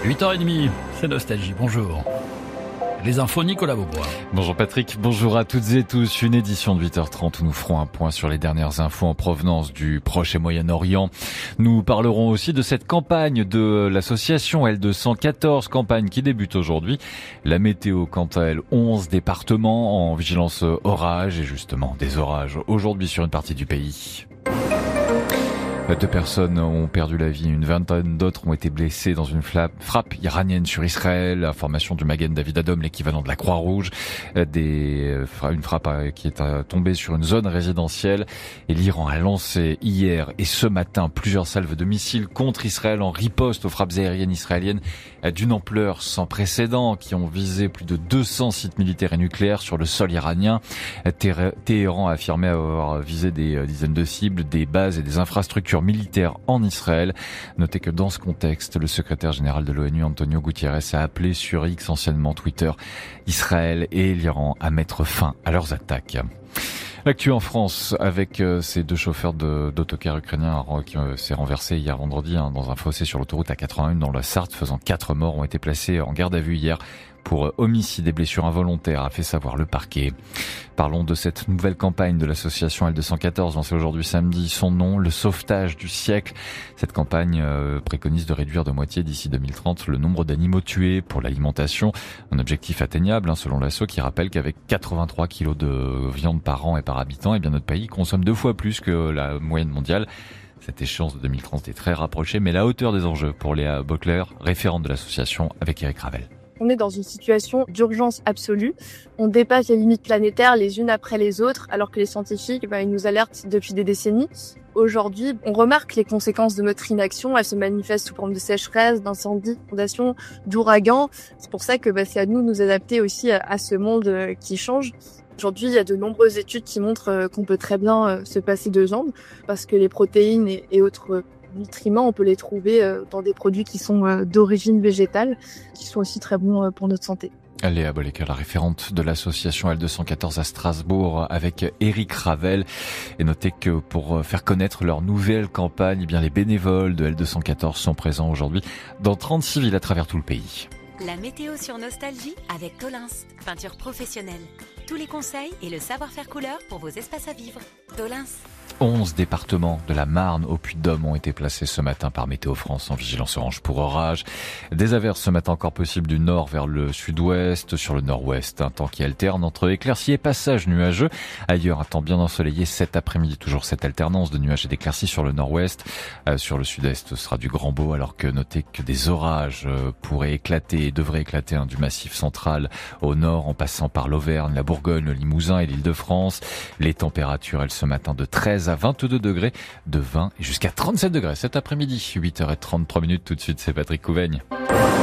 8h30, c'est Nostalgie, bonjour. Les infos, Nicolas Beaubois. Bonjour Patrick, bonjour à toutes et tous. Une édition de 8h30 où nous ferons un point sur les dernières infos en provenance du Proche et Moyen-Orient. Nous parlerons aussi de cette campagne de l'association L214, campagne qui débute aujourd'hui. La météo, quant à elle, 11 départements en vigilance orage et justement des orages aujourd'hui sur une partie du pays. 2 personnes ont perdu la vie, une vingtaine d'autres ont été blessées dans une frappe iranienne sur Israël. Information du Magen David Adom, l'équivalent de la Croix-Rouge. Une frappe qui est tombée sur une zone résidentielle. Et l'Iran a lancé hier et ce matin plusieurs salves de missiles contre Israël en riposte aux frappes aériennes israéliennes d'une ampleur sans précédent qui ont visé plus de 200 sites militaires et nucléaires sur le sol iranien. Téhéran a affirmé avoir visé des dizaines de cibles, des bases et des infrastructures militaires en Israël. Notez que dans ce contexte, le secrétaire général de l'ONU, Antonio Guterres, a appelé sur X, anciennement Twitter, Israël et l'Iran à mettre fin à leurs attaques. L'actu en France avec ces 2 chauffeurs d'autocars ukrainiens qui s'est renversé hier vendredi dans un fossé sur l'autoroute A81 dans la Sarthe, faisant 4 morts, ont été placés en garde à vue hier pour homicide et blessures involontaires, a fait savoir le parquet. Parlons de cette nouvelle campagne de l'association L214 lancée aujourd'hui samedi. Son nom, le sauvetage du siècle. Cette campagne préconise de réduire de moitié d'ici 2030 le nombre d'animaux tués pour l'alimentation. Un objectif atteignable selon l'asso qui rappelle qu'avec 83 kilos de viande par an et par habitant, notre pays consomme 2 fois plus que la moyenne mondiale. Cette échéance de 2030 est très rapprochée, mais la hauteur des enjeux pour Léa Bockler, référente de l'association, avec Eric Ravel. On est dans une situation d'urgence absolue. On dépasse les limites planétaires les unes après les autres, alors que les scientifiques, ils nous alertent depuis des décennies. Aujourd'hui, on remarque les conséquences de notre inaction. Elles se manifestent sous forme de sécheresse, d'incendies, d'inondations, d'ouragans. C'est pour ça que c'est à nous de nous adapter aussi à ce monde qui change. Aujourd'hui, il y a de nombreuses études qui montrent qu'on peut très bien se passer de jambes, parce que les protéines et autres nutriments, on peut les trouver dans des produits qui sont d'origine végétale, qui sont aussi très bons pour notre santé. Léa Bockler, la référente de l'association L214 à Strasbourg avec Eric Ravel. Et notez que pour faire connaître leur nouvelle campagne, les bénévoles de L214 sont présents aujourd'hui dans 36 villes à travers tout le pays. La météo sur Nostalgie avec Tolins, peinture professionnelle. Tous les conseils et le savoir-faire couleur pour vos espaces à vivre. Tolins. 11 départements de la Marne au Puy-de-Dôme ont été placés ce matin par Météo France en vigilance orange pour orage. Des averses ce matin encore possibles du nord vers le sud-ouest, sur le nord-ouest. Un temps qui alterne entre éclaircies et passages nuageux. Ailleurs, un temps bien ensoleillé cet après-midi. Toujours cette alternance de nuages et d'éclaircies sur le nord-ouest. Sur le sud-est, ce sera du grand beau, alors que notez que des orages pourraient éclater et devraient éclater du massif central au nord, en passant par l'Auvergne, la Bourgogne, le Limousin et l'Île-de-France. Les températures, elles, ce matin de 13 à 22 degrés, de 20 et jusqu'à 37 degrés cet après-midi. 8h33 tout de suite, c'est Patrick Couvaigne.